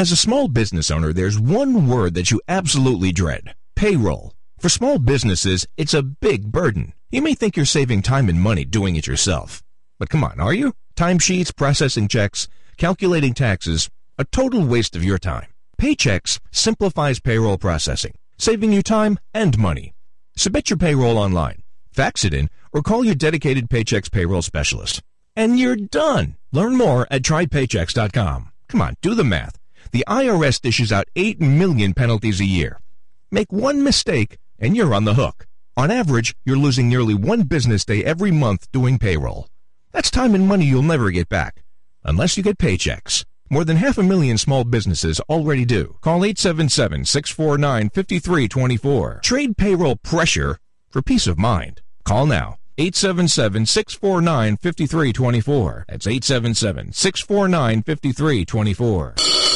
As a small business owner, there's one word that you absolutely dread: payroll. For small businesses, it's a big burden. You may think you're saving time and money doing it yourself. But come on, are you? Timesheets, processing checks, calculating taxes, a total waste of your time. Paychex simplifies payroll processing, saving you time and money. Submit your payroll online, fax it in, or call your dedicated Paychex payroll specialist. And you're done. Learn more at trypaychex.com. Come on, do the math. The IRS dishes out 8 million penalties a year. Make one mistake, and you're on the hook. On average, you're losing nearly 1 business day every month doing payroll. That's time and money you'll never get back, unless you get Paychex. More than 500,000 small businesses already do. Call 877-649-5324. Trade payroll pressure for peace of mind. Call now. 877-649-5324. That's 877-649-5324.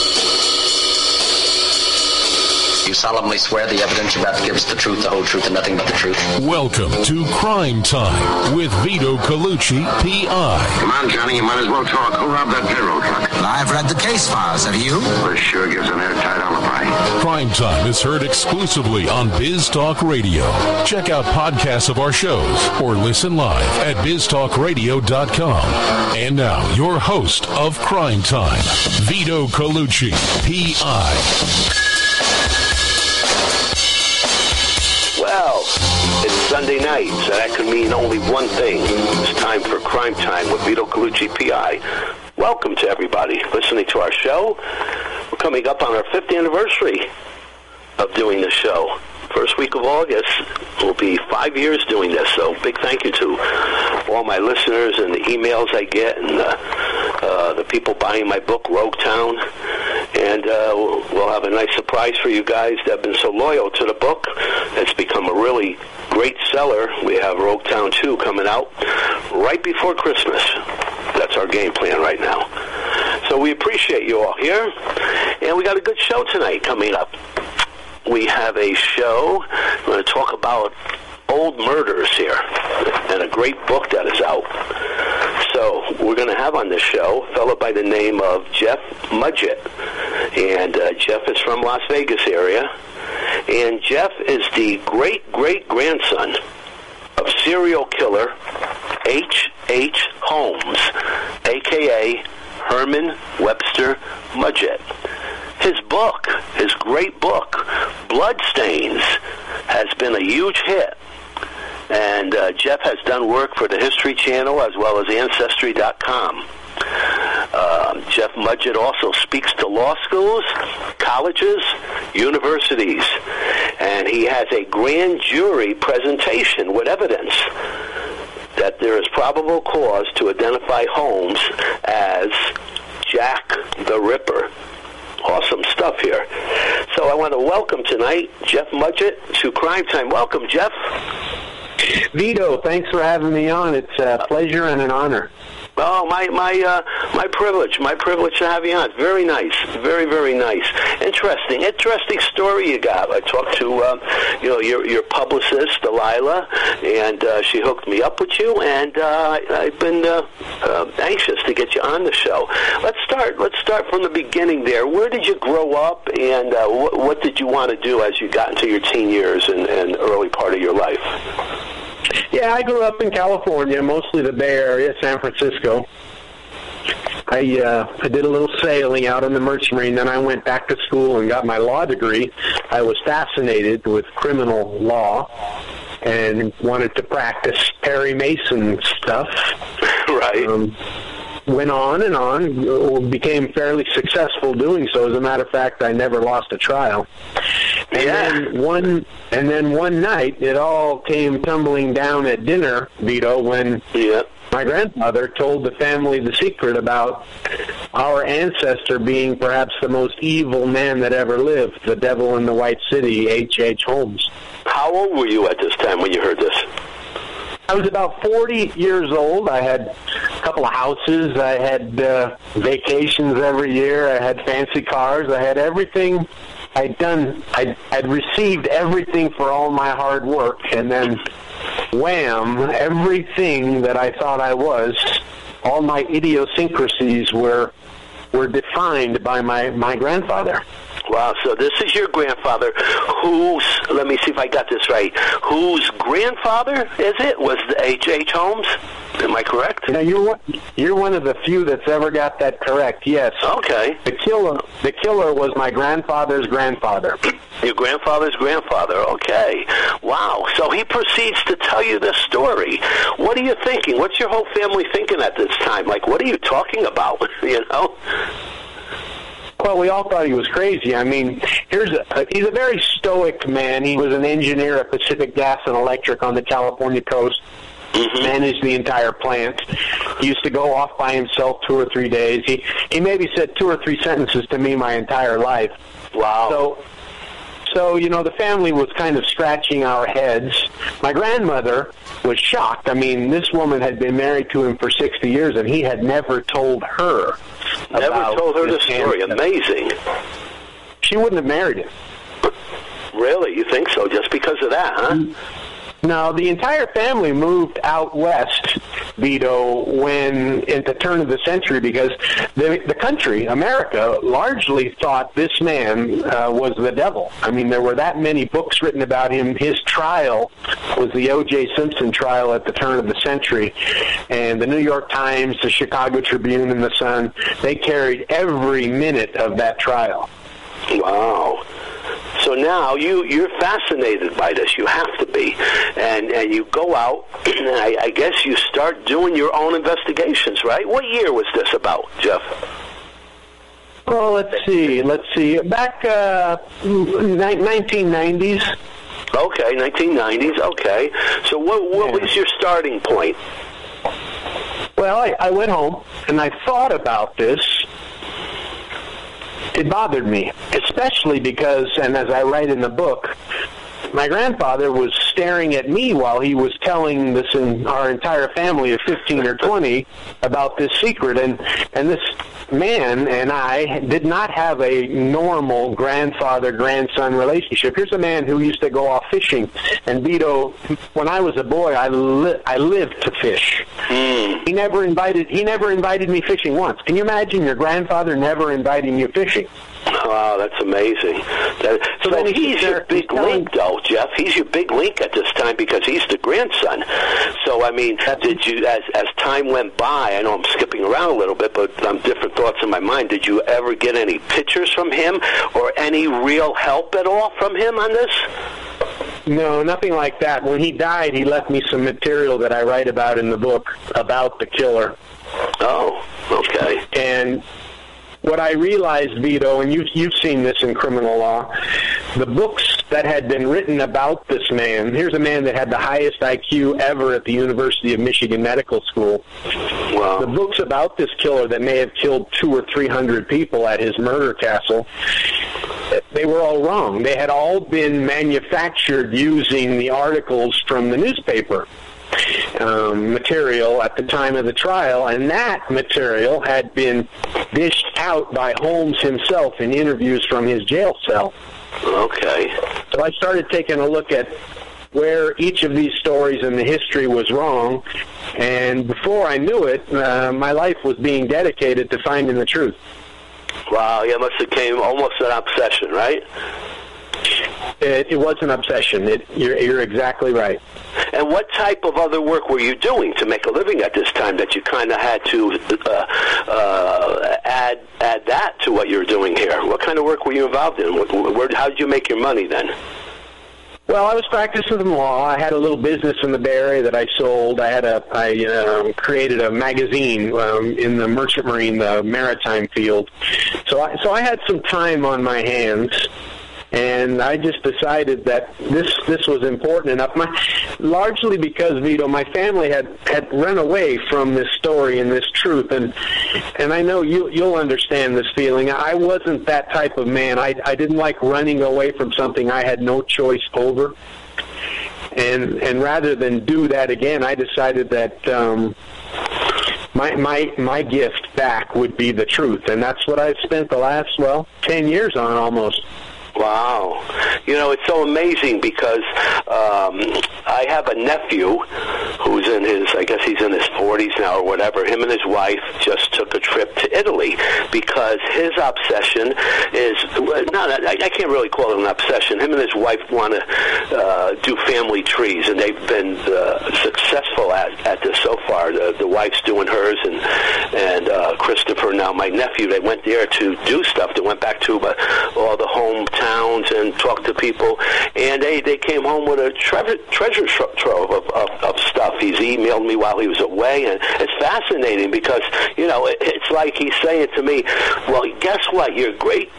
You solemnly swear the evidence you're about to give us the truth, the whole truth, and nothing but the truth? Welcome to Crime Time with Vito Colucci, P.I. Come on, Johnny, you might as well talk. Who robbed that payroll truck? Well, I've read the case files. Have you? Well, it sure gives an airtight alibi. Crime Time is heard exclusively on Biz Talk Radio. Check out podcasts of our shows or listen live at biztalkradio.com. And now, your host of Crime Time, Vito Colucci, P.I. Well, it's Sunday night, so that could mean only one thing. It's time for Crime Time with Vito Colucci, P.I. Welcome to everybody listening to our show. We're coming up on our 5th anniversary of doing this show. First week of August will be 5 years doing this, so big thank you to all my listeners and the emails I get and the people buying my book, Rogue Town. And we'll have a nice surprise for you guys that have been so loyal to the book. It's become a really great seller. We have Rogue Town 2 coming out right before Christmas. That's our game plan right now. So we appreciate you all here. And we got a good show tonight coming up. We have a show. We're going to talk about old murders here and a great book that is out. So we're going to have on this show a fellow by the name of Jeff Mudgett. And Jeff is from Las Vegas area. And Jeff is the great-great-grandson of serial killer H.H. Holmes, a.k.a. Herman Webster Mudgett. His book, his great book, Bloodstains, has been a huge hit. And Jeff has done work for the History Channel as well as Ancestry.com. Jeff Mudgett also speaks to law schools, colleges, universities, and he has a grand jury presentation with evidence that there is probable cause to identify Holmes as Jack the Ripper. Awesome stuff here. So I want to welcome tonight Jeff Mudgett to Crime Time. Welcome, Jeff. Vito, thanks for having me on. It's a pleasure and an honor. Oh, my privilege to have you on. Very nice, very, very nice. Interesting story you got. I talked to your publicist, Delilah, and she hooked me up with you, and I've been anxious to get you on the show. Let's start from the beginning there. Where did you grow up, and what did you want to do as you got into your teen years and early part of your life? Yeah, I grew up in California, mostly the Bay Area, San Francisco. I did a little sailing out in the Merchant Marine, then I went back to school and got my law degree. I was fascinated with criminal law and wanted to practice Perry Mason stuff. Right. Went on and on, became fairly successful doing so. As a matter of fact, I never lost a trial. And then one night, it all came tumbling down at dinner, Vito, when my grandmother told the family the secret about our ancestor being perhaps the most evil man that ever lived, the devil in the White City, H.H. Holmes. How old were you at this time when you heard this? I was about 40 years old. I had a couple of houses. I had vacations every year. I had fancy cars. I had everything I'd done. I'd received everything for all my hard work, and then wham, everything that I thought I was, all my idiosyncrasies were were defined by my grandfather. Wow, so this is your grandfather whose, let me see if I got this right, whose grandfather, is it, was H.H. Holmes? Am I correct? Now, you're one of the few that's ever got that correct, yes. Okay. The killer was my grandfather's grandfather. Your grandfather's grandfather, okay. Wow, so he proceeds to tell you this story. What are you thinking? What's your whole family thinking at this time? Like, what are you talking about, you know? Well, we all thought he was crazy. I mean, he's a very stoic man. He was an engineer at Pacific Gas and Electric on the California coast. Mm-hmm. Managed the entire plant. He used to go off by himself 2 or 3 days. He maybe said 2 or 3 sentences to me my entire life. Wow. So, you know, the family was kind of scratching our heads. My grandmother was shocked. I mean, this woman had been married to him for 60 years, and he had never told her. Never told her the story. Amazing. She wouldn't have married him. Really? You think so? Just because of that, huh? No, the entire family moved out west, Vito, when at the turn of the century, because the country, America, largely thought this man was the devil. I mean, there were that many books written about him. His trial was the O.J. Simpson trial at the turn of the century, and the New York Times, the Chicago Tribune, and the Sun, they carried every minute of that trial. Wow. So now you're fascinated by this. You have to be. And you go out, and I guess you start doing your own investigations, right? What year was this about, Jeff? Well, let's see. Back 1990s. Okay, 1990s. Okay. So what was your starting point? Well, I went home, and I thought about this. It bothered me, especially because, and as I write in the book, my grandfather was staring at me while he was telling this in our entire family of 15 or 20 about this secret, and this man and I did not have a normal grandfather-grandson relationship. Here's a man who used to go off fishing, and Vito, when I was a boy, I lived to fish. He never invited me fishing once. Can you imagine your grandfather never inviting you fishing? Wow, that's amazing. So he's your big link, though, Jeff. He's your big link at this time because he's the grandson. So, I mean, did you, as time went by, I know I'm skipping around a little bit, but different thoughts in my mind, did you ever get any pictures from him or any real help at all from him on this? No, nothing like that. When he died, he left me some material that I write about in the book about the killer. Oh, okay. And what I realized, Vito, and you've seen this in criminal law, the books that had been written about this man, here's a man that had the highest IQ ever at the University of Michigan Medical School. Wow. The books about this killer that may have killed 200 or 300 people at his murder castle, they were all wrong. They had all been manufactured using the articles from the newspaper material at the time of the trial, and that material had been dished out by Holmes himself in interviews from his jail cell. Okay. So I started taking a look at where each of these stories in the history was wrong, and before I knew it, my life was being dedicated to finding the truth. Wow, yeah, must have came almost an obsession, right? It was an obsession. You're exactly right. And what type of other work were you doing to make a living at this time that you kind of had to add that to what you were doing here? What kind of work were you involved in? How did you make your money then? Well, I was practicing law. I had a little business in the Bay Area that I sold. I created a magazine in the Merchant Marine, the maritime field. So I had some time on my hands. And I just decided that this was important enough, largely because, Vito, my family had run away from this story and this truth, and I know you'll understand this feeling. I wasn't that type of man. I didn't like running away from something I had no choice over. And rather than do that again, I decided that my gift back would be the truth, and that's what I've spent the last 10 years on almost. Wow. You know, it's so amazing because I have a nephew who's in his, I guess he's in his 40s now or whatever. Him and his wife just took a trip to Italy because his obsession is, I can't really call it an obsession. Him and his wife want to do family trees, and they've been successful at this so far. The wife's doing hers, and Christopher, now my nephew, they went there to do stuff. They went back to all the hometowns and talked to people, and they came home with a treasure trove of stuff. He's emailed me while he was away, and it's fascinating because, you know, it's like he's saying to me, well, guess what? Your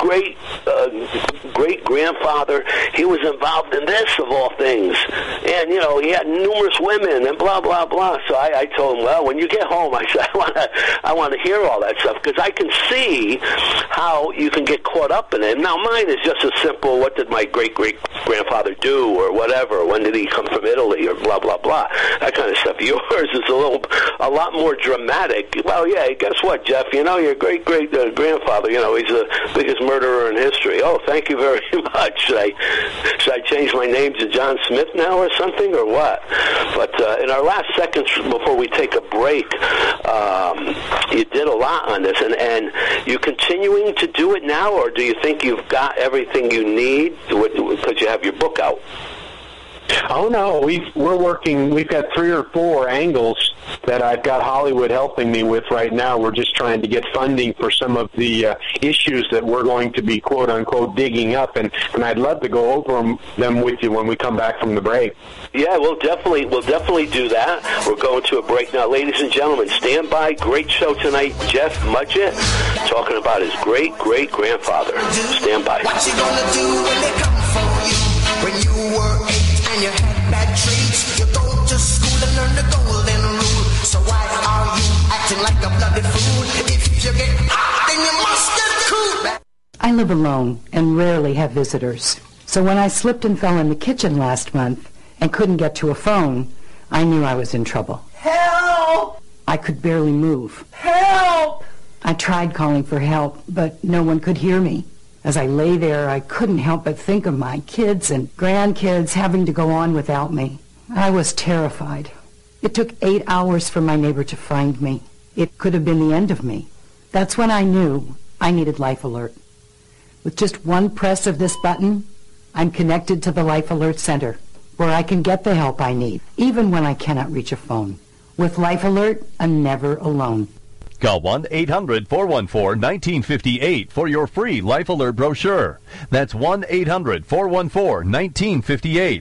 great-grandfather, he was involved in this, of all things. And, you know, he had numerous women and blah, blah, blah. So I told him, well, when you get home, I said, I want to hear all that stuff because I can see how you can get caught up in it. Now, mine is just as simple, what did my great-great-grandfather do or whatever? When did he come from Italy or blah, blah, blah? That kind of stuff. Yours is a lot more dramatic. Well, yeah, guess what, Jeff? You know, your great-great-grandfather, you know, he's the biggest murderer in history. Oh, thank you very much. Should I change my name to John Smith now or something, or what? But in our last seconds before we take a break, you did a lot on this, and you continuing to do it now, or do you think you've got everything you need because you have your book out? Oh, no, we're working. We've got 3 or 4 angles that I've got Hollywood helping me with right now. We're just trying to get funding for some of the issues that we're going to be, quote-unquote, digging up, and I'd love to go over them with you when we come back from the break. Yeah, we'll definitely do that. We're going to a break now. Ladies and gentlemen, stand by. Great show tonight. Jeff Mudgett talking about his great-great-grandfather. Stand by. What you gonna do when they come for you? When you were 8 and you had bad traits, you go to school and learn the golden rule. So why are you acting like a bloody fool? If you get hot, then you must get cool. I live alone and rarely have visitors. So when I slipped and fell in the kitchen last month and couldn't get to a phone, I knew I was in trouble. Help! I could barely move. Help! I tried calling for help, but no one could hear me. As I lay there, I couldn't help but think of my kids and grandkids having to go on without me. I was terrified. It took 8 hours for my neighbor to find me. It could have been the end of me. That's when I knew I needed Life Alert. With just one press of this button, I'm connected to the Life Alert Center, where I can get the help I need, even when I cannot reach a phone. With Life Alert, I'm never alone. Call 1-800-414-1958 for your free Life Alert brochure. That's 1-800-414-1958.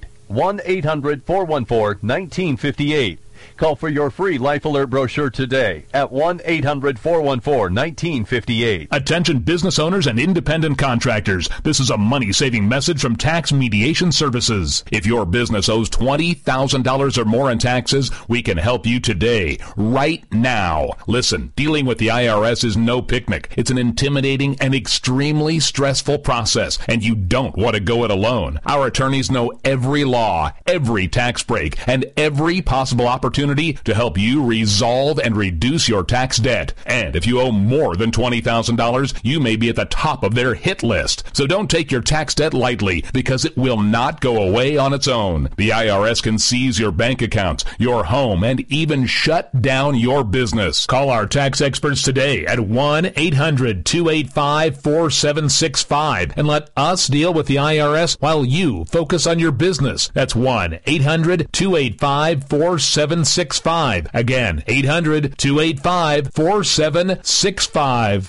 1-800-414-1958. Call for your free Life Alert brochure today at 1-800-414-1958. Attention business owners and independent contractors. This is a money-saving message from Tax Mediation Services. If your business owes $20,000 or more in taxes, we can help you today, right now. Listen, dealing with the IRS is no picnic. It's an intimidating and extremely stressful process, and you don't want to go it alone. Our attorneys know every law, every tax break, and every possible opportunity to help you resolve and reduce your tax debt. And if you owe more than $20,000, you may be at the top of their hit list. So don't take your tax debt lightly, because it will not go away on its own. The IRS can seize your bank accounts, your home, and even shut down your business. Call our tax experts today at 1-800-285-4765 and let us deal with the IRS while you focus on your business. That's 1-800-285-4765. Again, 800-285-4765.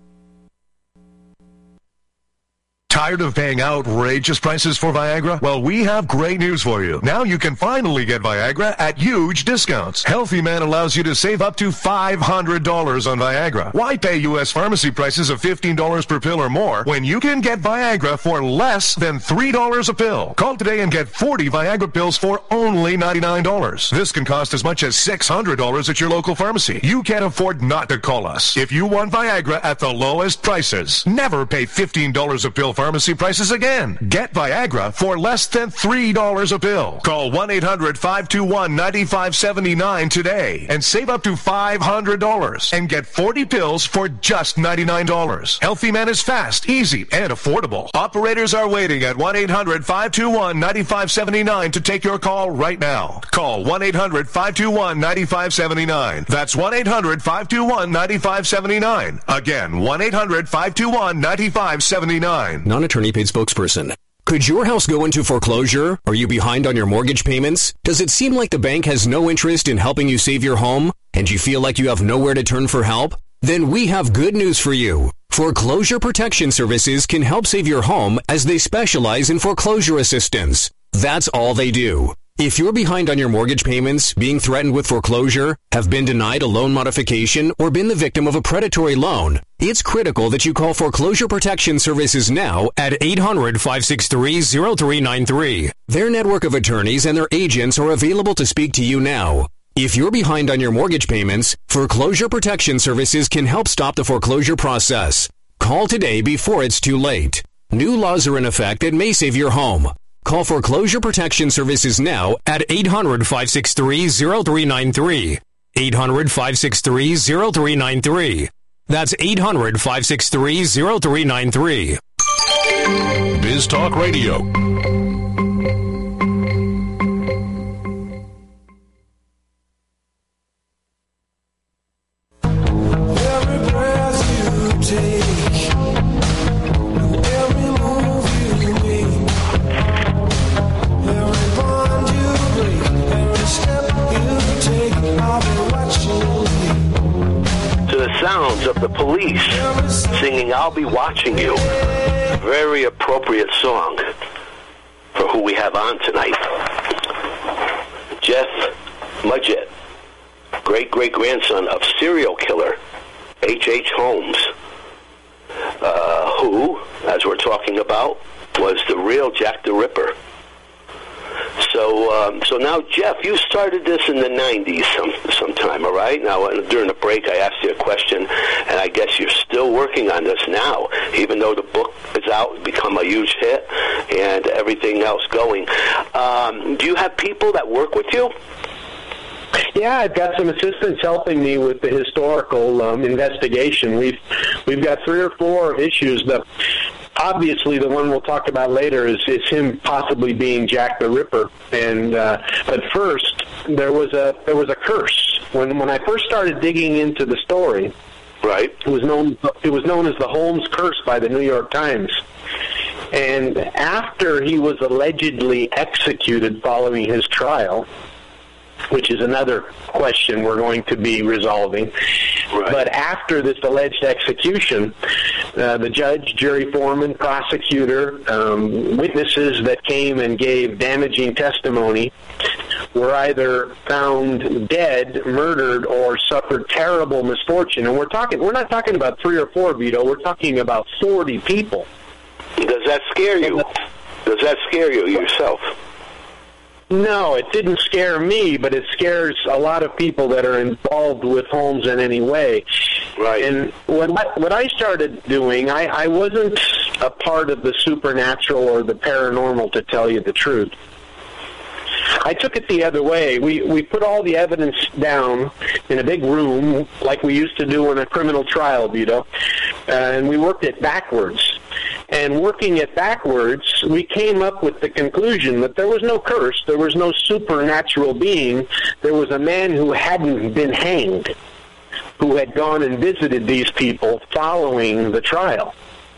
Tired of paying outrageous prices for Viagra? Well, we have great news for you. Now you can finally get Viagra at huge discounts. Healthy Man allows you to save up to $500 on Viagra. Why pay U.S. pharmacy prices of $15 per pill or more when you can get Viagra for less than $3 a pill? Call today and get 40 Viagra pills for only $99. This can cost as much as $600 at your local pharmacy. You can't afford not to call us. If you want Viagra at the lowest prices, never pay $15 a pill pharmacy pharmacy prices again. Get Viagra for less than $3 a pill. Call 1-800-521-9579 today and save up to $500 and get 40 pills for just $99. Healthy Man is fast, easy, and affordable. Operators are waiting at 1-800-521-9579 to take your call right now. Call 1-800-521-9579. That's 1-800-521-9579. Again, 1-800-521-9579. Non-attorney paid spokesperson. Could your house go into foreclosure? Are you behind on your mortgage payments? Does it seem like the bank has no interest in helping you save your home? And you feel like you have nowhere to turn for help? Then we have good news for you. Foreclosure Protection Services can help save your home as they specialize in foreclosure assistance. That's all they do. If you're behind on your mortgage payments, being threatened with foreclosure, have been denied a loan modification, or been the victim of a predatory loan, it's critical that you call Foreclosure Protection Services now at 800-563-0393. Their network of attorneys and their agents are available to speak to you now. If you're behind on your mortgage payments, Foreclosure Protection Services can help stop the foreclosure process. Call today before it's too late. New laws are in effect that may save your home. Call Foreclosure Protection Services now at 800-563-0393. 800-563-0393. That's 800-563-0393. Biz Talk Radio. Every breath you take, every move you make, every bond you break, every step you take, I'll be watching you. To the sounds of the Police singing "I'll Be Watching You." Very appropriate song for who we have on tonight. Jeff Mudgett, great-great-grandson of serial killer H.H. Holmes, who, as we're talking about, was the real Jack the Ripper. So now, Jeff, you started this in the 90s sometime, all right? Now, during the break, I asked you a question, and I guess you're still working on this now, even though the book is out, become a huge hit, and everything else going. Do you have people that work with you? Yeah, I've got some assistants helping me with the historical investigation. We've got 3 or 4 issues that. Obviously, the one we'll talk about later is him possibly being Jack the Ripper. And but first, there was a curse when I first started digging into the story. Right. It was known as the Holmes Curse by the New York Times. And after he was allegedly executed following his trial, which is another question we're going to be resolving. Right. But after this alleged execution, the judge, jury foreman, prosecutor, witnesses that came and gave damaging testimony were either found dead, murdered, or suffered terrible misfortune. And we're not talking about 3 or 4, Vito. We're talking about 40 people. Does that scare you? Does that scare you yourself? No, it didn't scare me, but it scares a lot of people that are involved with Holmes in any way. Right. And what I started doing, I wasn't a part of the supernatural or the paranormal, to tell you the truth. I took it the other way. We put all the evidence down in a big room, like we used to do in a criminal trial, Vito, and we worked it backwards. And working it backwards, we came up with the conclusion that there was no curse, there was no supernatural being, there was a man who hadn't been hanged, who had gone and visited these people following the trial.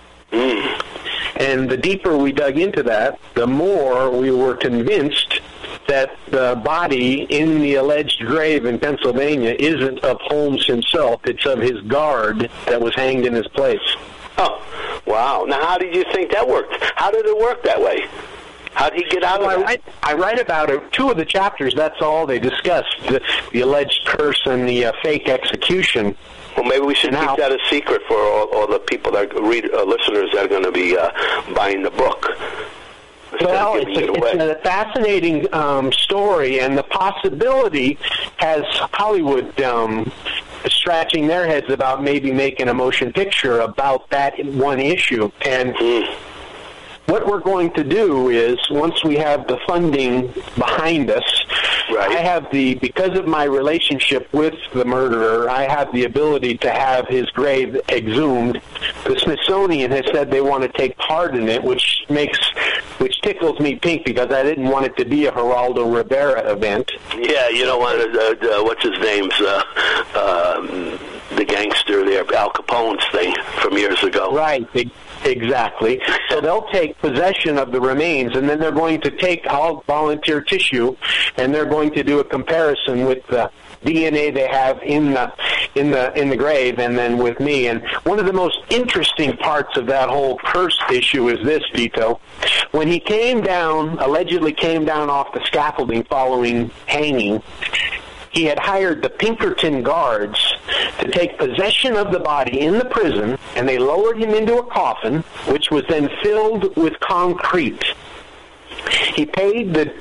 And the deeper we dug into that, the more we were convinced that the body in the alleged grave in Pennsylvania isn't of Holmes himself, it's of his guard that was hanged in his place. Oh, wow. Now, how did you think that worked? How did it work that way? How did he get out of that? I write about it. 2 of the chapters, that's all they discuss, the alleged curse and the fake execution. Well, maybe we should keep that a secret for all the people that listeners that are going to be buying the book. Well, it's a fascinating story, and the possibility has Hollywood scratching their heads about maybe making a motion picture about that one issue. And what we're going to do is, once we have the funding behind us, I have because of my relationship with the murderer, I have the ability to have his grave exhumed. The Smithsonian has said they want to take part in it, which tickles me pink, because I didn't want it to be a Geraldo Rivera event. Yeah, you don't want what's his name's, the gangster there, Al Capone's thing from years ago. Right, exactly. So they'll take possession of the remains, and then they're going to take all volunteer tissue, and they're going to do a comparison with the DNA they have in the grave, and then with me. And one of the most interesting parts of that whole curse issue is this, Vito. When he allegedly came down off the scaffolding following hanging, he had hired the Pinkerton guards to take possession of the body in the prison, and they lowered him into a coffin, which was then filled with concrete. He paid the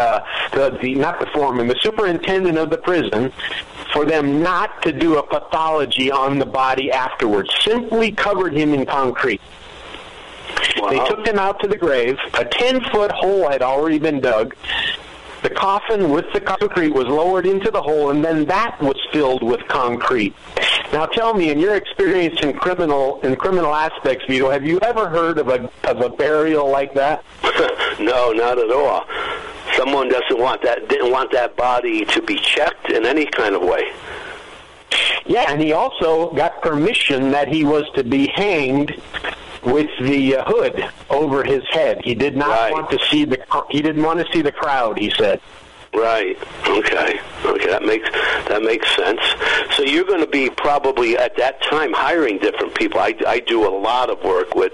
superintendent of the prison for them not to do a pathology on the body afterwards, simply covered him in concrete. Wow. They took him out to the grave. A 10-foot hole had already been dug. The coffin with the concrete was lowered into the hole, and then that was filled with concrete. Now, tell me, in your experience in criminal aspects, Vito, have you ever heard of a burial like that? No, not at all. Someone didn't want that body to be checked in any kind of way. Yeah, and he also got permission that he was to be hanged with the hood over his head. He did not want to see he didn't want to see the crowd, he said. Right. Okay, that makes sense. So you're going to be probably at that time hiring different people. I do a lot of work with,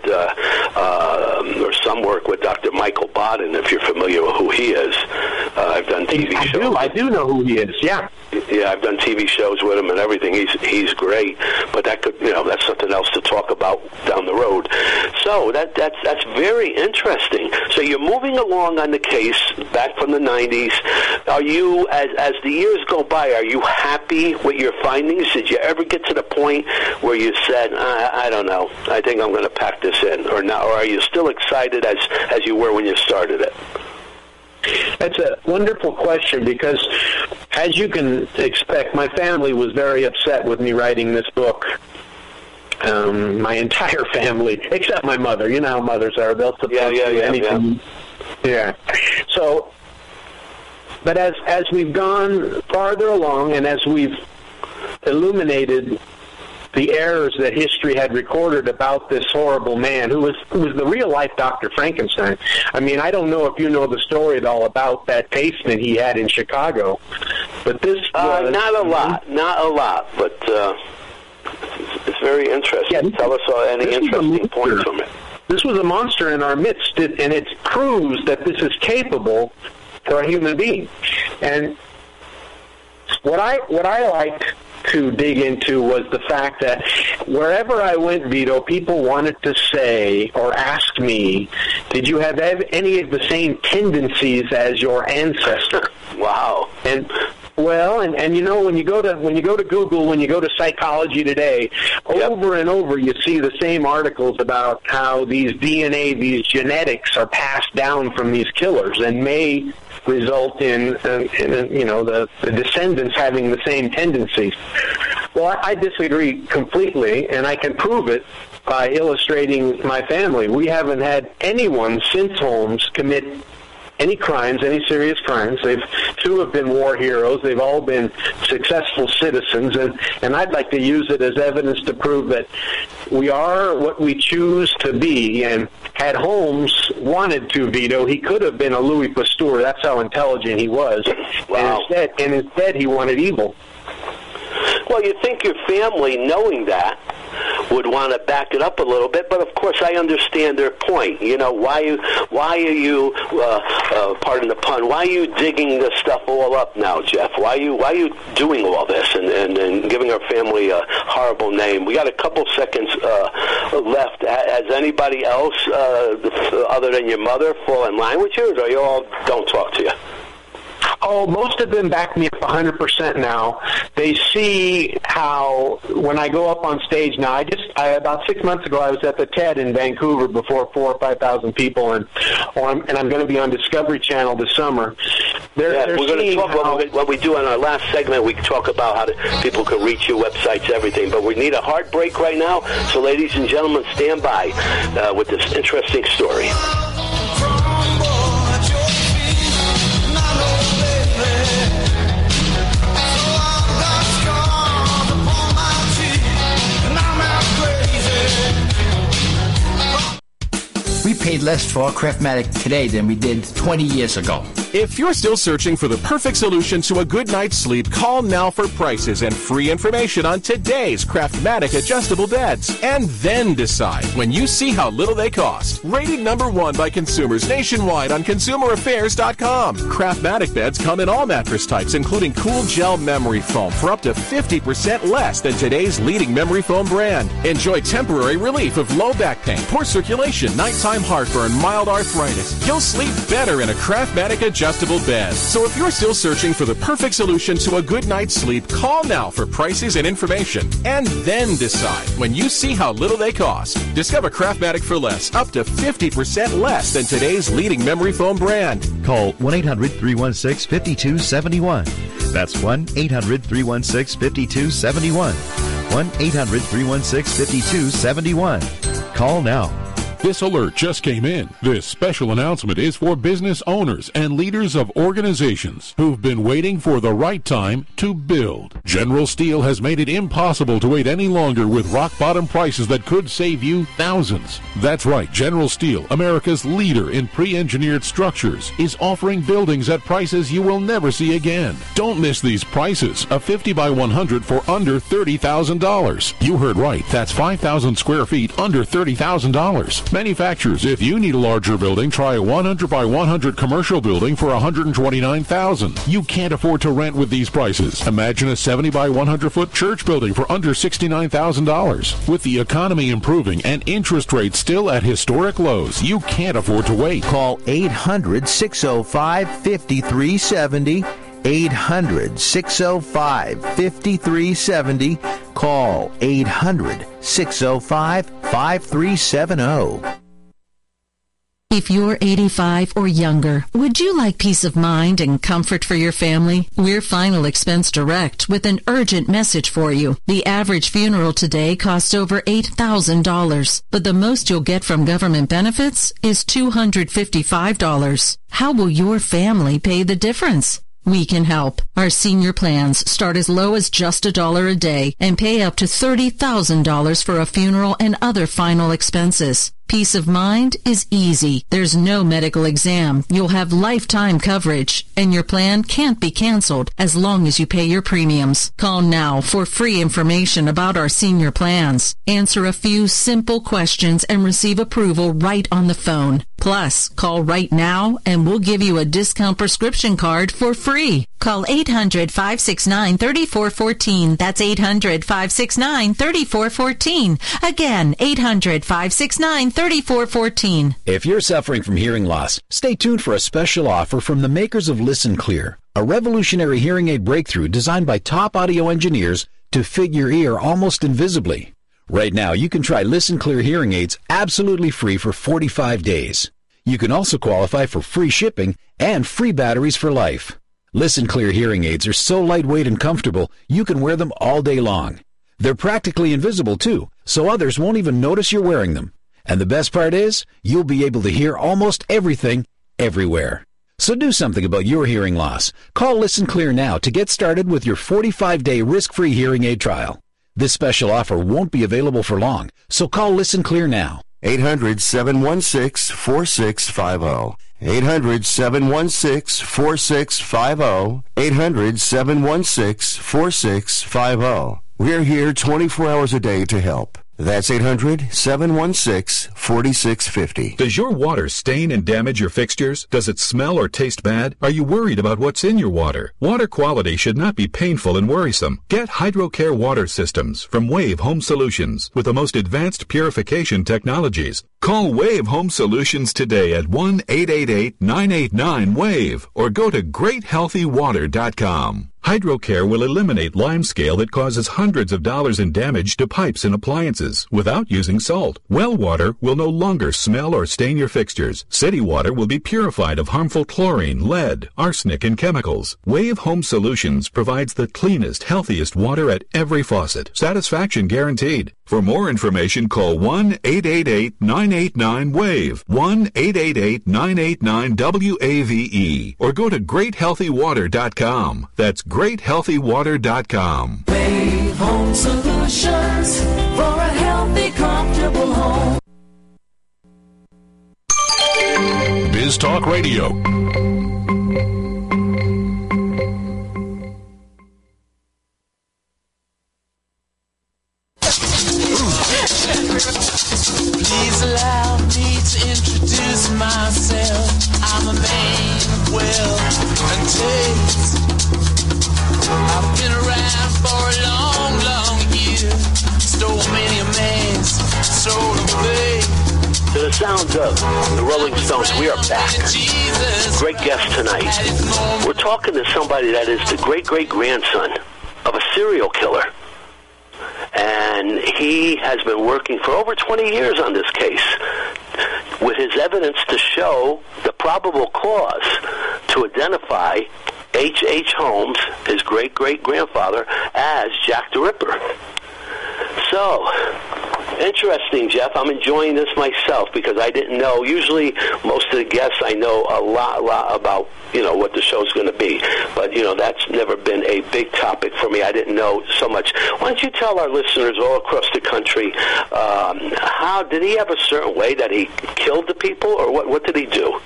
or some work with Dr. Michael Baden, if you're familiar with who he is. I've done TV shows. I do know who he is. Yeah. Yeah, I've done TV shows with him and everything. He's great, but that's something else to talk about down the road. So that's very interesting. So you're moving along on the case back from the 90s. Are you, as the years go by, are you happy with your findings? Did you ever get to the point where you said, I don't know, I think I'm going to pack this in, or not? Or are you still excited as you were when you started it? That's a wonderful question, because, as you can expect, my family was very upset with me writing this book. My entire family, except my mother. You know how mothers are. They'll support anything. Yeah. So, but as we've gone farther along, and as we've illuminated the errors that history had recorded about this horrible man, who was the real-life Dr. Frankenstein. I mean, I don't know if you know the story at all about that basement he had in Chicago, but this was... Not a lot, but it's very interesting. Yeah, tell us any interesting points from it. This was a monster in our midst, and it proves that this is capable for a human being. And what I liked to dig into was the fact that wherever I went, Vito, people wanted to say or ask me, did you have any of the same tendencies as your ancestor? Wow. And you know, when you go to Google, when you go to Psychology Today, over and over you see the same articles about how these DNA, these genetics are passed down from these killers and may result in the descendants having the same tendencies. Well, I disagree completely, and I can prove it by illustrating my family. We haven't had anyone since Holmes commit any crimes, any serious crimes. Two have been war heroes. They've all been successful citizens, and I'd like to use it as evidence to prove that we are what we choose to be. And had Holmes wanted to, Vito, he could have been a Louis Pasteur. That's how intelligent he was. Wow. And instead he wanted evil. Well, you'd think your family, knowing that, would want to back it up a little bit, but of course I understand their point. You know, why are you pardon the pun, why are you digging this stuff all up now, Jeff? Why are you doing all this and giving our family a horrible name? We got a couple seconds left. Has anybody else, other than your mother, fall in line with you, or you all don't talk to you? Oh, most of them back me up 100% now. They see how when I go up on stage now. About 6 months ago, I was at the TED in Vancouver before 4,000 or 5,000 people, and I'm going to be on Discovery Channel this summer. We're going to talk what we do on our last segment. We talk about how people can reach you, websites, everything. But we need a hard break right now. So, ladies and gentlemen, stand by with this interesting story. We paid less for our Craftmatic today than we did 20 years ago. If you're still searching for the perfect solution to a good night's sleep, call now for prices and free information on today's Craftmatic adjustable beds. And then decide when you see how little they cost. Rated #1 by consumers nationwide on ConsumerAffairs.com. Craftmatic beds come in all mattress types, including cool gel memory foam for up to 50% less than today's leading memory foam brand. Enjoy temporary relief of low back pain, poor circulation, nighttime heartburn, mild arthritis. You'll sleep better in a Craftmatic adjustable bed. So if you're still searching for the perfect solution to a good night's sleep, call now for prices and information. And then decide when you see how little they cost. Discover Craftmatic for less, up to 50% less than today's leading memory foam brand. Call 1-800-316-5271. That's 1-800-316-5271. 1-800-316-5271. Call now. This alert just came in. This special announcement is for business owners and leaders of organizations who've been waiting for the right time to build. General Steel has made it impossible to wait any longer with rock-bottom prices that could save you thousands. That's right, General Steel, America's leader in pre-engineered structures, is offering buildings at prices you will never see again. Don't miss these prices. A 50 by 100 for under $30,000. You heard right. That's 5,000 square feet under $30,000. Manufacturers, if you need a larger building, try a 100 by 100 commercial building for $129,000. You can't afford to rent with these prices. Imagine a 70 by 100 foot church building for under $69,000. With the economy improving and interest rates still at historic lows, you can't afford to wait. Call 800-605-5370. 800-605-5370. Call 800-605-5370. If you're 85 or younger, would you like peace of mind and comfort for your family? We're Final Expense Direct with an urgent message for you. The average funeral today costs over $8,000, but the most you'll get from government benefits is $255. How will your family pay the difference? We can help. Our senior plans start as low as just $1 a day and pay up to $30,000 for a funeral and other final expenses. Peace of mind is easy. There's no medical exam. You'll have lifetime coverage, and your plan can't be canceled as long as you pay your premiums. Call now for free information about our senior plans. Answer a few simple questions and receive approval right on the phone. Plus, call right now and we'll give you a discount prescription card for free. Call 800-569-3414. That's 800-569-3414. Again, 800-569-3414. If you're suffering from hearing loss, stay tuned for a special offer from the makers of Listen Clear, a revolutionary hearing aid breakthrough designed by top audio engineers to fit your ear almost invisibly. Right now, you can try Listen Clear hearing aids absolutely free for 45 days. You can also qualify for free shipping and free batteries for life. Listen Clear hearing aids are so lightweight and comfortable, you can wear them all day long. They're practically invisible too, so others won't even notice you're wearing them. And the best part is, you'll be able to hear almost everything, everywhere. So do something about your hearing loss. Call Listen Clear now to get started with your 45-day risk-free hearing aid trial. This special offer won't be available for long, so call Listen Clear now. 800-716-4650. 800-716-4650. 800-716-4650. We're here 24 hours a day to help. That's 800-716-4650. Does your water stain and damage your fixtures? Does it smell or taste bad? Are you worried about what's in your water? Water quality should not be painful and worrisome. Get HydroCare water systems from Wave Home Solutions with the most advanced purification technologies. Call Wave Home Solutions today at 1-888-989-WAVE or go to GreatHealthyWater.com. HydroCare will eliminate limescale that causes hundreds of dollars in damage to pipes and appliances without using salt. Well water will no longer smell or stain your fixtures. City water will be purified of harmful chlorine, lead, arsenic, and chemicals. Wave Home Solutions provides the cleanest, healthiest water at every faucet. Satisfaction guaranteed. For more information, call 1-888-989-WAVE, 1-888-989-WAVE, or go to GreatHealthyWater.com. That's GreatHealthyWater.com. Wave Home Solutions for a healthy, comfortable home. Biz Talk Radio. Please allow me to introduce myself. I'm a man of wealth and taste. I've been around for a long, long year. Stole many a man's soul of faith. To the sounds of the Rolling Stones, we are back. Great guest tonight. We're talking to somebody that is the great-great-grandson of a serial killer. And he has been working for over 20 years on this case with his evidence to show the probable cause to identify H.H. Holmes, his great-great-grandfather, as Jack the Ripper. So, interesting, Jeff. I'm enjoying this myself because I didn't know. Usually, most of the guests I know a lot about, what the show's going to be. But, that's never been a big topic for me. I didn't know so much. Why don't you tell our listeners all across the country, how did he have a certain way that he killed the people, or what did he do?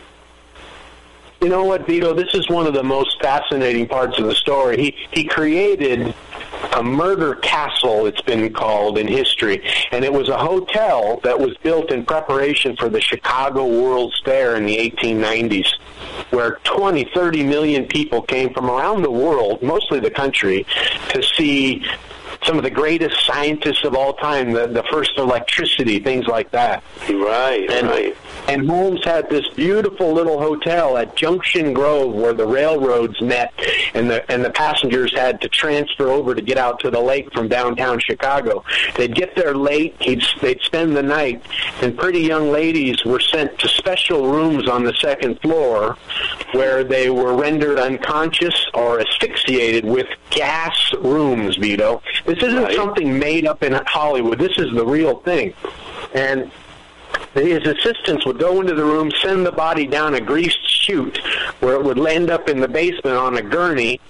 You know what, Vito? This is one of the most fascinating parts of the story. He created a murder castle, it's been called in history, and it was a hotel that was built in preparation for the Chicago World's Fair in the 1890s, where 30 million people came from around the world, mostly the country, to see some of the greatest scientists of all time, the first electricity, things like that. Right. And Holmes had this beautiful little hotel at Junction Grove where the railroads met, and the passengers had to transfer over to get out to the lake from downtown Chicago. They'd get there late, they'd spend the night, and pretty young ladies were sent to special rooms on the second floor where they were rendered unconscious or asphyxiated with gas rooms, Vito. This isn't something made up in Hollywood. This is the real thing. And his assistants would go into the room, send the body down a greased chute where it would end up in the basement on a gurney.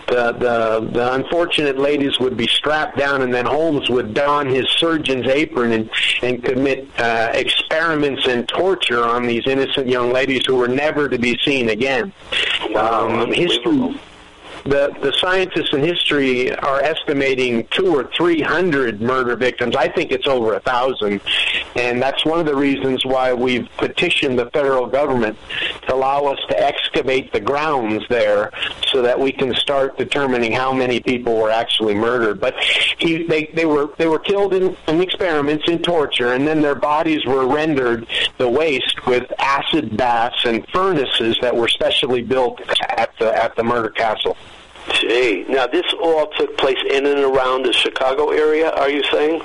The unfortunate ladies would be strapped down, and then Holmes would don his surgeon's apron and commit experiments and torture on these innocent young ladies who were never to be seen again. History. The scientists in history are estimating 200 or 300 murder victims. I think it's over 1,000, and that's one of the reasons why we've petitioned the federal government to allow us to excavate the grounds there so that we can start determining how many people were actually murdered. But they were killed in experiments, in torture, and then their bodies were rendered the waste with acid baths and furnaces that were specially built at the murder castle. Gee. Now, this all took place in and around the Chicago area, are you saying?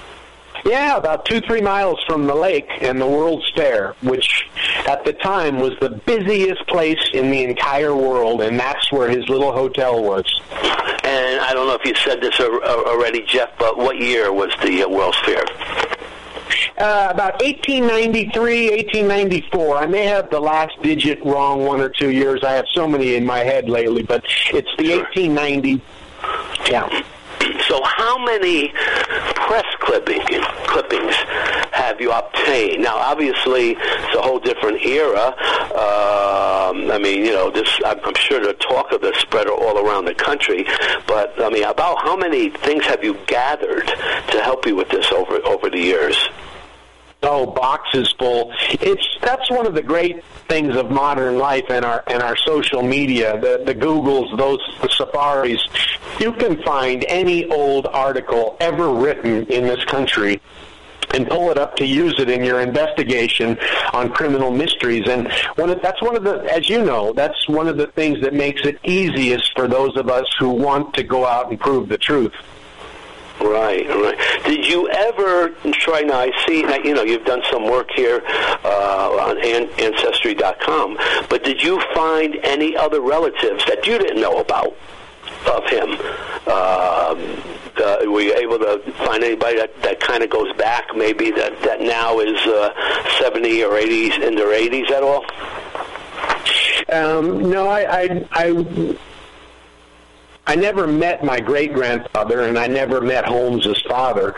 Yeah, about 2-3 miles from the lake and the World's Fair, which at the time was the busiest place in the entire world, and that's where his little hotel was. And I don't know if you said this already, Jeff, but what year was the World's Fair? About 1893, 1894. I may have the last digit wrong 1 or 2 years. I have so many in my head lately, but it's the 1890. Yeah. So how many press clippings have you obtained? Now, obviously, it's a whole different era. I mean, you know, this. I'm sure the talk of this spread all around the country. But I mean, about how many things have you gathered to help you with this over the years? Oh, boxes full. That's one of the great things of modern life and our social media, the Googles, the Safaris. You can find any old article ever written in this country and pull it up to use it in your investigation on criminal mysteries. And that's one of the, as you know, that's one of the things that makes it easiest for those of us who want to go out and prove the truth. Right. Did you ever try, now I see, you know, you've done some work here on Ancestry.com, but did you find any other relatives that you didn't know about of him? Were you able to find anybody that kind of goes back, maybe that now is 70 or 80s, in their 80s at all? No, I never met my great-grandfather, and I never met Holmes's father.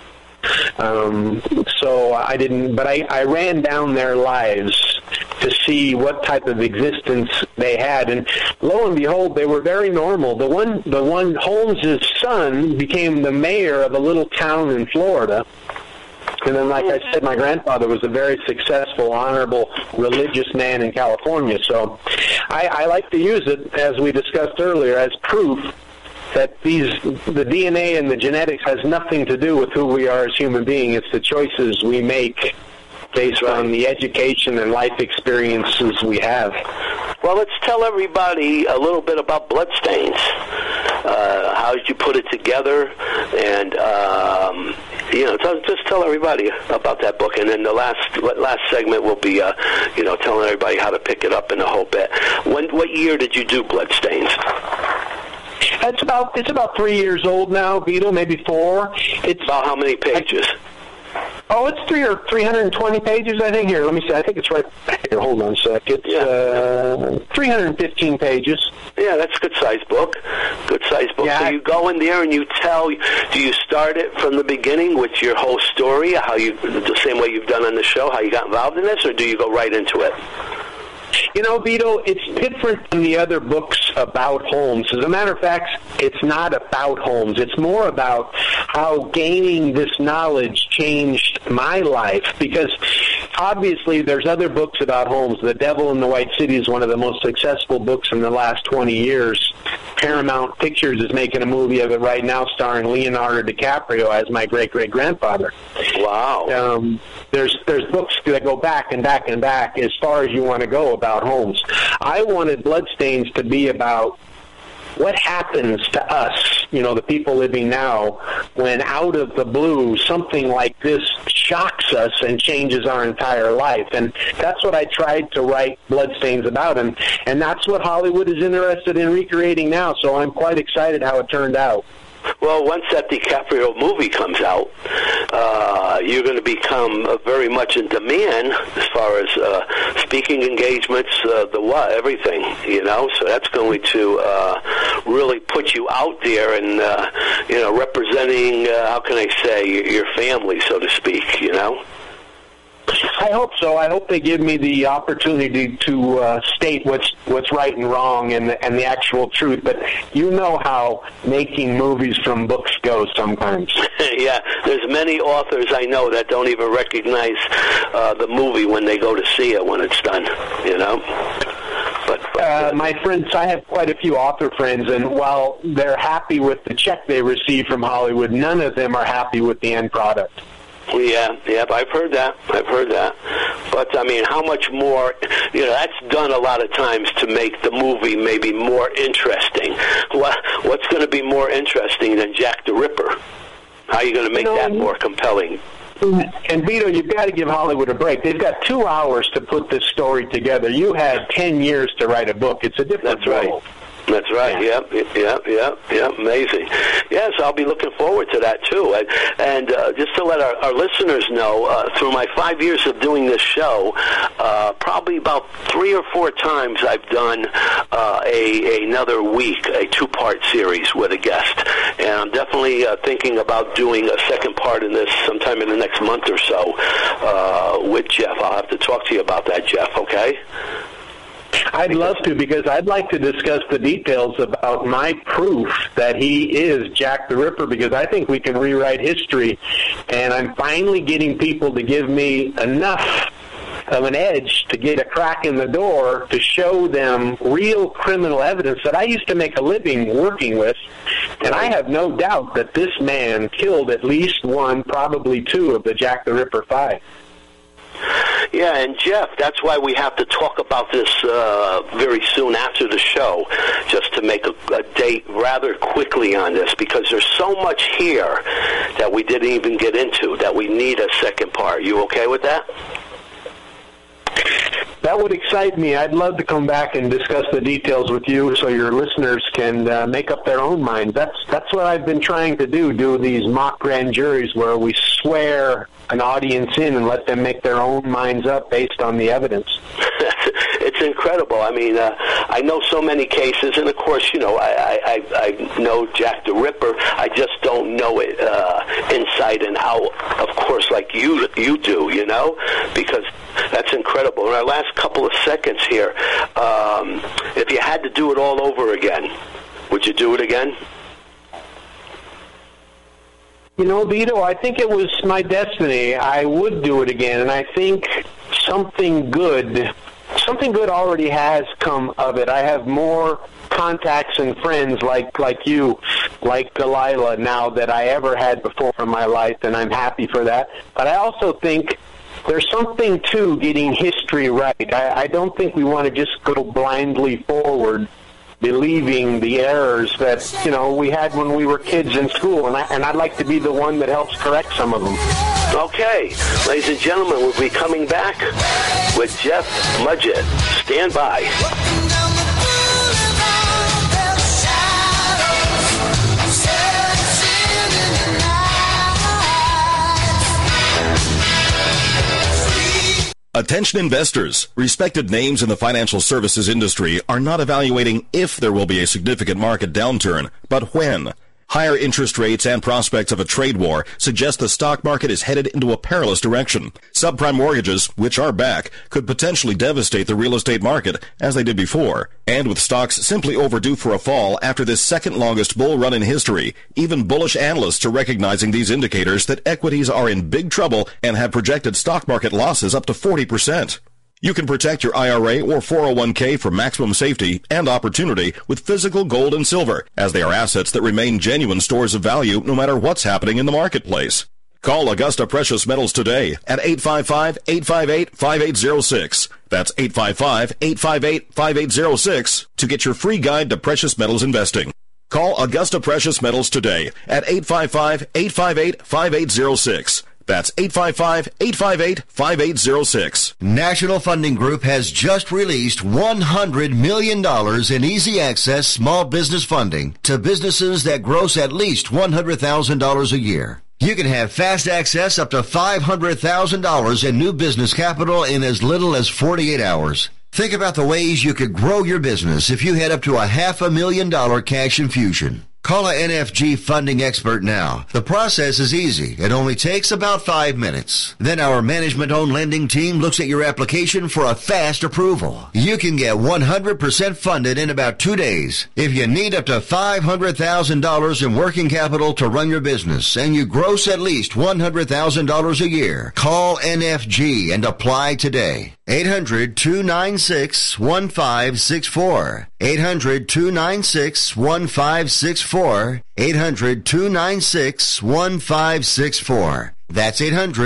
So I didn't, but I ran down their lives to see what type of existence they had, and lo and behold, they were very normal. The one Holmes's son became the mayor of a little town in Florida. And then, like I said, my grandfather was a very successful, honorable, religious man in California. So I like to use it, as we discussed earlier, as proof that the DNA and the genetics has nothing to do with who we are as human beings. It's the choices we make based on the education and life experiences we have. Well, let's tell everybody a little bit about Bloodstains. How did you put it together? And you know, just tell everybody about that book. And then the last segment will be, you know, telling everybody how to pick it up in a whole bit. What year did you do Bloodstains? It's about 3 years old now, Vito, maybe 4. It's about how many pages? Oh, it's 320 pages, I think. Here, let me see. I think it's right here. Hold on a sec. It's 315 pages. Yeah, that's a good-sized book. Good-sized book. Yeah, so you go in there and you tell, do you start it from the beginning with your whole story, how you, the same way you've done on the show, how you got involved in this, or do you go right into it? You know, Vito, it's different than the other books about Holmes. As a matter of fact, it's not about Holmes. It's more about how gaining this knowledge changed my life, because obviously there's other books about Holmes. The Devil in the White City is one of the most successful books in the last 20 years. Paramount Pictures is making a movie of it right now starring Leonardo DiCaprio as my great-great-grandfather. Wow. There's books that go back and back and back as far as you want to go about Holmes. I wanted Bloodstains to be about what happens to us, you know, the people living now, when out of the blue something like this shocks us and changes our entire life. And that's what I tried to write Bloodstains about, and that's what Hollywood is interested in recreating now, so I'm quite excited how it turned out. Well, once that DiCaprio movie comes out, you're going to become very much in demand as far as speaking engagements, everything, you know. So that's going to really put you out there and, you know, representing, how can I say, your family, so to speak, you know. I hope so. I hope they give me the opportunity to state what's right and wrong and the actual truth. But you know how making movies from books goes sometimes. Yeah, there's many authors I know that don't even recognize the movie when they go to see it when it's done, you know. But my friends, I have quite a few author friends, and while they're happy with the check they receive from Hollywood, none of them are happy with the end product. Yeah, I've heard that. But, I mean, how much more, you know, that's done a lot of times to make the movie maybe more interesting. What's going to be more interesting than Jack the Ripper? How are you going to make that more compelling? And, Vito, you've got to give Hollywood a break. They've got 2 hours to put this story together. You had 10 years to write a book. It's a different That's right. role. That's right. Yeah. Amazing. Yes, I'll be looking forward to that too. And just to let our listeners know, through my 5 years of doing this show, probably about 3 or 4 times I've done another week, a 2-part series with a guest. And I'm definitely thinking about doing a second part in this sometime in the next month or so with Jeff. I'll have to talk to you about that, Jeff, okay? I'd love to, because I'd like to discuss the details about my proof that he is Jack the Ripper, because I think we can rewrite history, and I'm finally getting people to give me enough of an edge to get a crack in the door to show them real criminal evidence that I used to make a living working with, and I have no doubt that this man killed at least one, probably 2 of the Jack the Ripper 5. Yeah, and Jeff, that's why we have to talk about this very soon after the show, just to make a date rather quickly on this, because there's so much here that we didn't even get into that we need a second part. You okay with that? That would excite me. I'd love to come back and discuss the details with you so your listeners can make up their own minds. That's what I've been trying to do these mock grand juries where we swear an audience in and let them make their own minds up based on the evidence. It's incredible. I mean, I know so many cases, and of course, you know, I know Jack the Ripper. I just don't know it inside and out, of course, like you do, you know, because that's incredible. In our last couple of seconds here, if you had to do it all over again, would you do it again? You know, Vito, I think it was my destiny. I would do it again, and I think something good already has come of it. I have more contacts and friends like you, like Delilah, now that I ever had before in my life, and I'm happy for that. But I also think there's something to getting history right. I don't think we want to just go blindly forward, believing the errors that, you know, we had when we were kids in school, and I'd like to be the one that helps correct some of them. Okay, ladies and gentlemen, we'll be coming back with Jeff Mudgett. Stand by. Attention investors. Respected names in the financial services industry are not evaluating if there will be a significant market downturn, but when. Higher interest rates and prospects of a trade war suggest the stock market is headed into a perilous direction. Subprime mortgages, which are back, could potentially devastate the real estate market as they did before. And with stocks simply overdue for a fall after this second longest bull run in history, even bullish analysts are recognizing these indicators that equities are in big trouble and have projected stock market losses up to 40%. You can protect your IRA or 401k for maximum safety and opportunity with physical gold and silver, as they are assets that remain genuine stores of value no matter what's happening in the marketplace. Call Augusta Precious Metals today at 855-858-5806. That's 855-858-5806 to get your free guide to precious metals investing. Call Augusta Precious Metals today at 855-858-5806. That's 855-858-5806. National Funding Group has just released $100 million in easy access small business funding to businesses that gross at least $100,000 a year. You can have fast access up to $500,000 in new business capital in as little as 48 hours. Think about the ways you could grow your business if you had up to $500,000 cash infusion. Call a NFG funding expert now. The process is easy. It only takes about 5 minutes. Then our management-owned lending team looks at your application for a fast approval. You can get 100% funded in about 2 days. If you need up to $500,000 in working capital to run your business and you gross at least $100,000 a year, call NFG and apply today. 800-296-1564. 800-296-1564. 800-296-1564. That's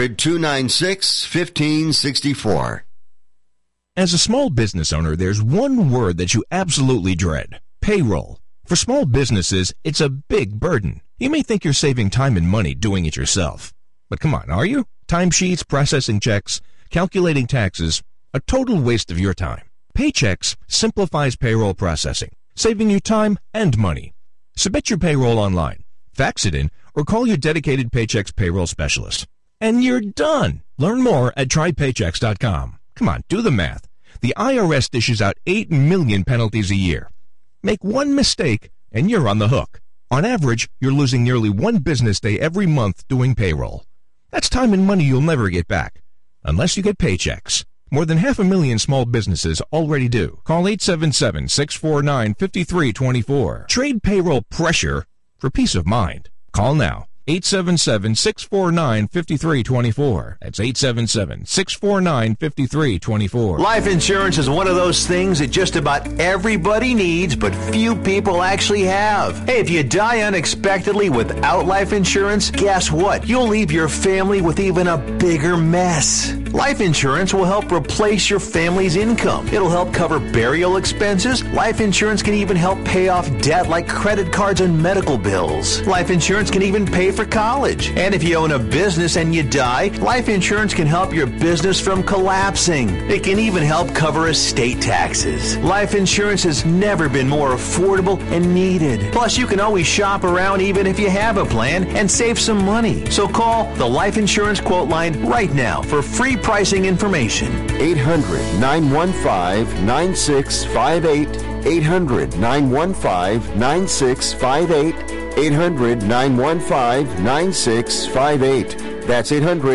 800-296-1564. As a small business owner, there's one word that you absolutely dread: payroll. For small businesses, it's a big burden. You may think you're saving time and money doing it yourself. But come on, are you? Timesheets, processing checks, calculating taxes, a total waste of your time. Paychex simplifies payroll processing, saving you time and money. Submit your payroll online, fax it in, or call your dedicated Paychex payroll specialist. And you're done. Learn more at trypaychex.com. Come on, do the math. The IRS dishes out 8 million penalties a year. Make one mistake, and you're on the hook. On average, you're losing nearly one business day every month doing payroll. That's time and money you'll never get back, unless you get Paychex. More than 500,000 small businesses already do. Call 877-649-5324. Trade payroll pressure for peace of mind. Call now. 877-649-5324. That's 877-649-5324. Life insurance is one of those things that just about everybody needs, but few people actually have. Hey, if you die unexpectedly without life insurance, guess what? You'll leave your family with even a bigger mess. Life insurance will help replace your family's income. It'll help cover burial expenses. Life insurance can even help pay off debt like credit cards and medical bills. Life insurance can even pay for college. And if you own a business and you die, life insurance can help your business from collapsing. It can even help cover estate taxes. Life insurance has never been more affordable and needed. Plus, you can always shop around even if you have a plan and save some money. So call the Life Insurance Quote Line right now for free pricing information. 800-915-9658. 800-915-9658. 800-915-9658. That's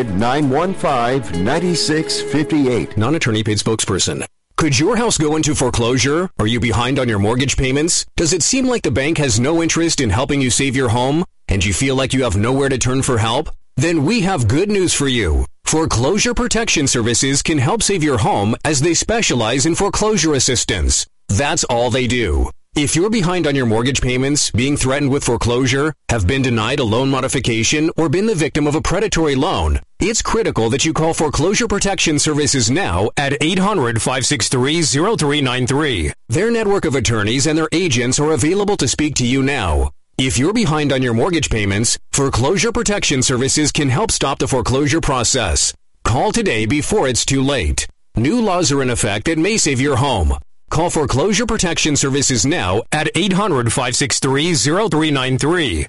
800-915-9658. Non-attorney paid spokesperson. Could your house go into foreclosure? Are you behind on your mortgage payments? Does it seem like the bank has no interest in helping you save your home? And you feel like you have nowhere to turn for help? Then we have good news for you. Foreclosure Protection Services can help save your home as they specialize in foreclosure assistance. That's all they do. If you're behind on your mortgage payments, being threatened with foreclosure, have been denied a loan modification, or been the victim of a predatory loan, it's critical that you call Foreclosure Protection Services now at 800-563-0393. Their network of attorneys and their agents are available to speak to you now. If you're behind on your mortgage payments, Foreclosure Protection Services can help stop the foreclosure process. Call today before it's too late. New laws are in effect that may save your home. Call Foreclosure Protection Services now at 800-563-0393.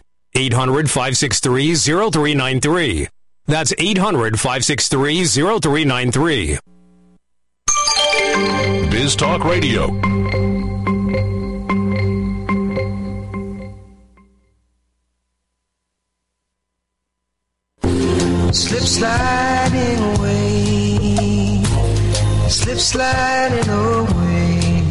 800-563-0393. That's 800-563-0393. Biz Talk Radio. Slip sliding away, slip sliding away.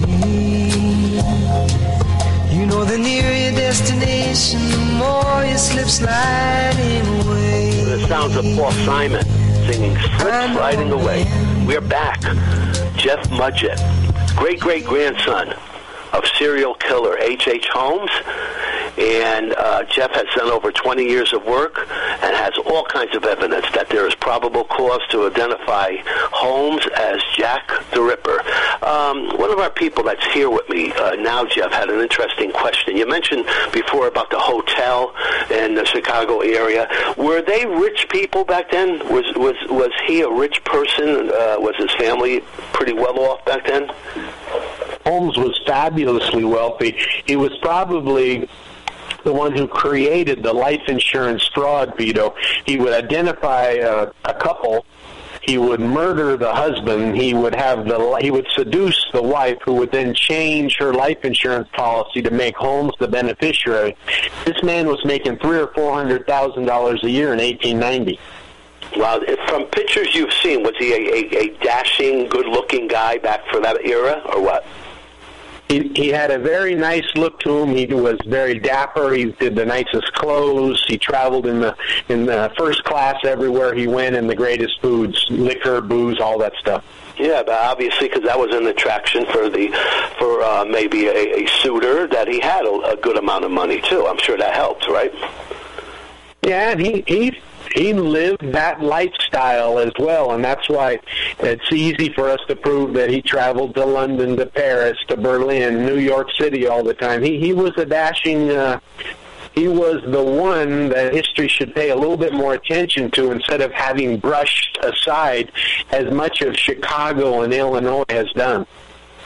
You know the nearer your destination, the more you slip sliding away. The sounds of Paul Simon singing Slip Sliding Away. We're back. Jeff Mudgett, great-great-grandson of serial killer H.H. Holmes. And Jeff has done over 20 years of work and has all kinds of evidence that there is probable cause to identify Holmes as Jack the Ripper. One of our people that's here with me now, Jeff, had an interesting question. You mentioned before about the hotel in the Chicago area. Were they rich people back then? Was he a rich person? Was his family pretty well off back then? Holmes was fabulously wealthy. He was probably the one who created the life insurance fraud, Vito. He would identify a couple. He would murder the husband. He would seduce the wife, who would then change her life insurance policy to make Holmes the beneficiary. This man was making $300,000 or $400,000 a year in 1890. Wow. From pictures you've seen, was he a dashing, good-looking guy back for that era, or what? He had a very nice look to him. He was very dapper. He did the nicest clothes. He traveled in the first class everywhere he went, and the greatest foods, liquor, booze, all that stuff. Yeah, but obviously, because that was an attraction for maybe a suitor, that he had a good amount of money too. I'm sure that helped, right? Yeah, and he lived that lifestyle as well, and that's why it's easy for us to prove that he traveled to London, to Paris, to Berlin, New York City all the time. He was a dashing, he was the one that history should pay a little bit more attention to, instead of having brushed aside as much of Chicago and Illinois has done.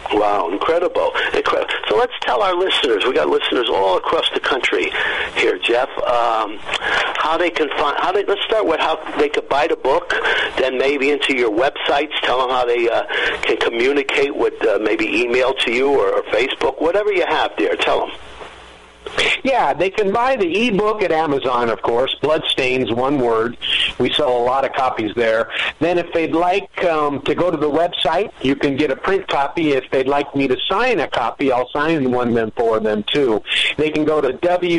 Wow, incredible. So let's tell our listeners, we got listeners all across the country here, Jeff, how they can let's start with how they could buy the book, then maybe into your websites, tell them how they can communicate with maybe email to you or Facebook, whatever you have there, tell them. Yeah, they can buy the ebook at Amazon, of course, Bloodstains, one word. We sell a lot of copies there. Then if they'd like to go to the website, you can get a print copy. If they'd like me to sign a copy, I'll sign one for them, too. They can go to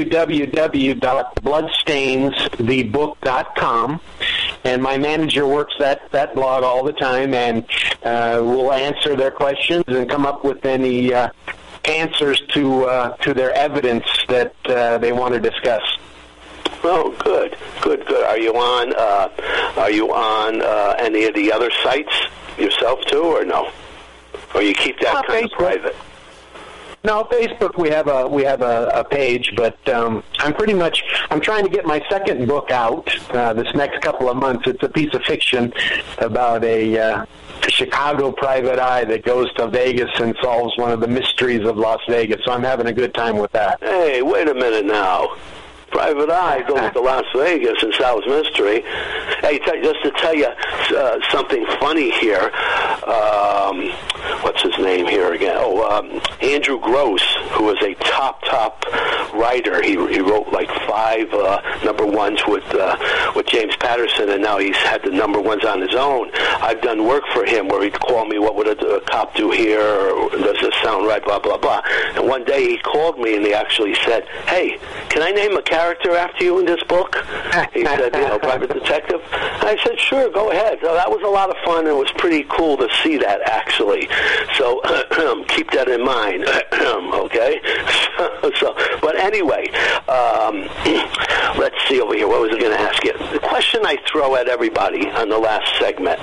www.bloodstainsthebook.com, and my manager works that blog all the time, and we'll answer their questions and come up with any answers to their evidence that they want to discuss. Oh, good. Are you on any of the other sites yourself too, or no? Or you keep that kind of private? No, Facebook we have a page, but I'm trying to get my second book out this next couple of months. It's a piece of fiction about a Chicago private eye that goes to Vegas and solves one of the mysteries of Las Vegas. So I'm having a good time with that. Hey, wait a minute now. Private eye goes to Las Vegas and solves mystery. Hey, just to tell you something funny here. What's his name here again? Andrew Gross, who was a top writer. He wrote like 5 number ones with James Patterson, and now he's had the number ones on his own. I've done work for him where he'd call me, what would a cop do here, or does this sound right, blah, blah, blah. And one day he called me and he actually said, hey, can I name a character after you in this book? He said, private detective. I said, sure, go ahead. So that was a lot of fun. It was pretty cool to see that, actually. So keep that in mind, okay? But anyway, let's see over here. What was I going to ask you? The question I throw at everybody on the last segment,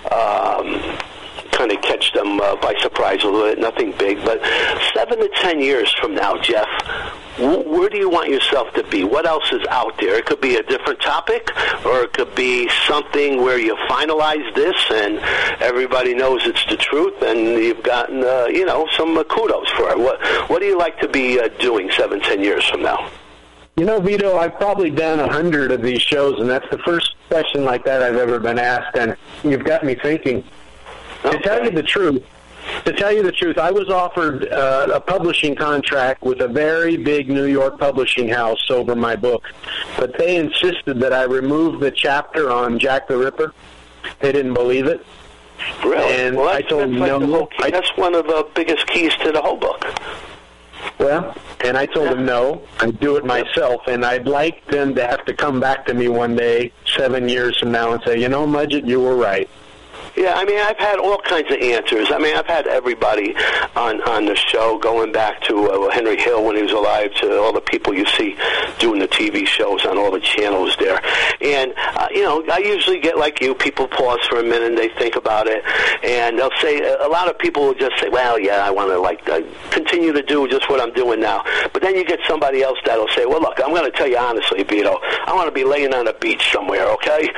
kind of catch them by surprise a little bit, nothing big, but 7 to 10 years from now, Jeff, where do you want yourself to be? What else is out there? It could be a different topic, or it could be something where you finalize this and everybody knows it's the truth and you've gotten, some kudos for it. What do you like to be doing 7, 10 years from now? Vito, I've probably done 100 of these shows, and that's the first question like that I've ever been asked, and you've got me thinking. Okay. To tell you the truth, I was offered a publishing contract with a very big New York publishing house over my book, but they insisted that I remove the chapter on Jack the Ripper. They didn't believe it. Really? And I told them no. That's one of the biggest keys to the whole book. Well, and I told them no, I'd do it myself, and I'd like them to have to come back to me one day, 7 years from now, and say, Mudgett, you were right. Yeah, I've had all kinds of answers. I've had everybody on the show, going back to Henry Hill when he was alive, to all the people you see doing the TV shows on all the channels there. And, I usually get like you, people pause for a minute and they think about it, and they'll say, a lot of people will just say, well, yeah, I want to continue to do just what I'm doing now. But then you get somebody else that'll say, well, look, I'm going to tell you honestly, Vito, I want to be laying on a beach somewhere, okay?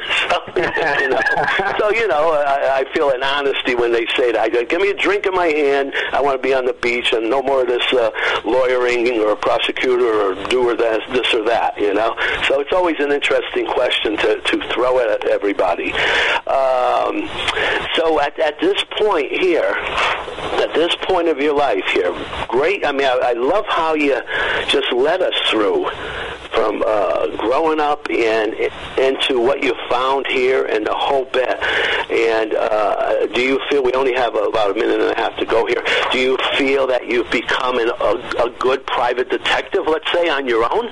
I feel an honesty when they say that. I go, give me a drink in my hand. I want to be on the beach, and no more of this lawyering or prosecutor or do or this or that, So it's always an interesting question to throw at everybody. So at this point here, at this point of your life here, great. I love how you just led us through from growing up and into what you found here and the whole bit. And do you feel, we only have about a minute and a half to go here, do you feel that you've become a good private detective, let's say, on your own?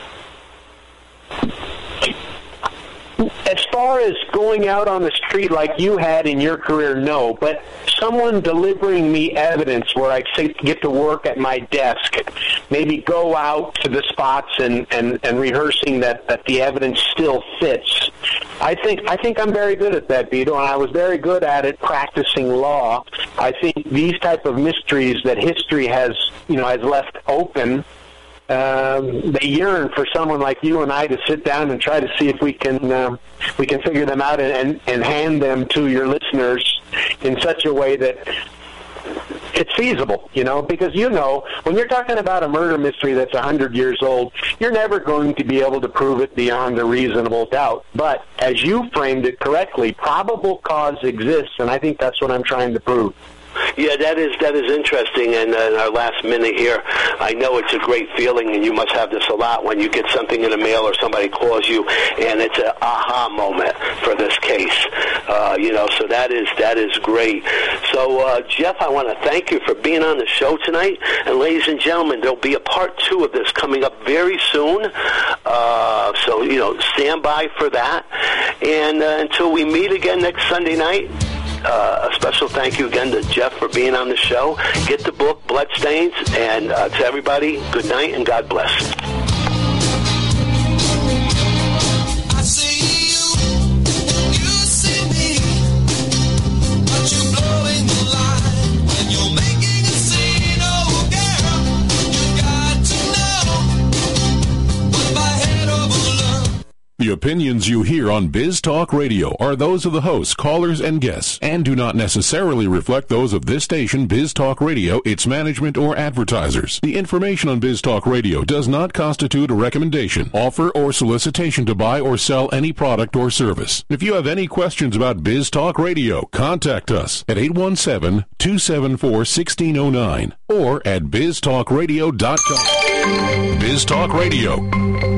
As far as going out on the street like you had in your career, no. But someone delivering me evidence where I get to work at my desk, maybe go out to the spots and rehearsing that the evidence still fits. I think I'm very good at that, Vito, and I was very good at it practicing law. I think these type of mysteries that history has left open, they yearn for someone like you and I to sit down and try to see if we can figure them out and hand them to your listeners in such a way that it's feasible, because when you're talking about a murder mystery that's 100 years old, you're never going to be able to prove it beyond a reasonable doubt. But as you framed it correctly, probable cause exists, and I think that's what I'm trying to prove. Yeah, that is interesting. And in our last minute here, I know it's a great feeling, and you must have this a lot when you get something in the mail or somebody calls you, and it's an aha moment for this case. So that is great. So, Jeff, I want to thank you for being on the show tonight. And ladies and gentlemen, there'll be a part 2 of this coming up very soon. So, stand by for that. And until we meet again next Sunday night, a special thank you again to Jeff for being on the show. Get the book, Bloodstains, and to everybody, good night and God bless. I see you see me, but you're blowing the line when you're making a scene. Oh, girl, you got to know what my head overlooked. The opinions you hear on Biz Talk Radio are those of the hosts, callers, and guests, and do not necessarily reflect those of this station, Biz Talk Radio, its management, or advertisers. The information on Biz Talk Radio does not constitute a recommendation, offer, or solicitation to buy or sell any product or service. If you have any questions about Biz Talk Radio, contact us at 817-274-1609 or at biztalkradio.com. Biz Talk Radio.